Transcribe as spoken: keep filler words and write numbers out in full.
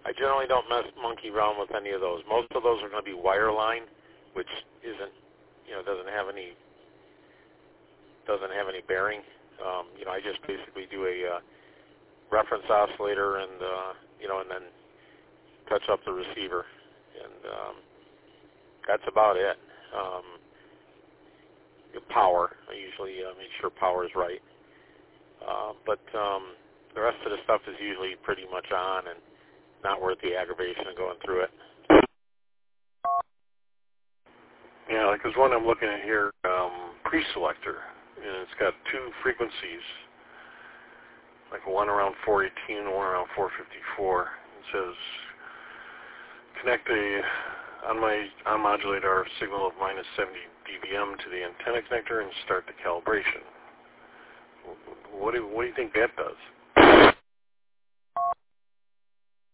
I generally don't mess monkey around with any of those. Most of those are going to be wireline, which isn't, you know, doesn't have any doesn't have any bearing. Um, you know, I just basically do a uh, reference oscillator and uh, you know, and then touch up the receiver, and um, that's about it. Um, power, I usually uh, make sure power is right, uh, but um, the rest of the stuff is usually pretty much on and not worth the aggravation of going through it. Yeah, like there's one I'm looking at here, um, pre-selector, and it's got two frequencies, like one around four eighteen and one around four fifty-four. It says, connect a on my on-modulator signal of minus seventy D B M to the antenna connector and start the calibration. What do, what do you think that does?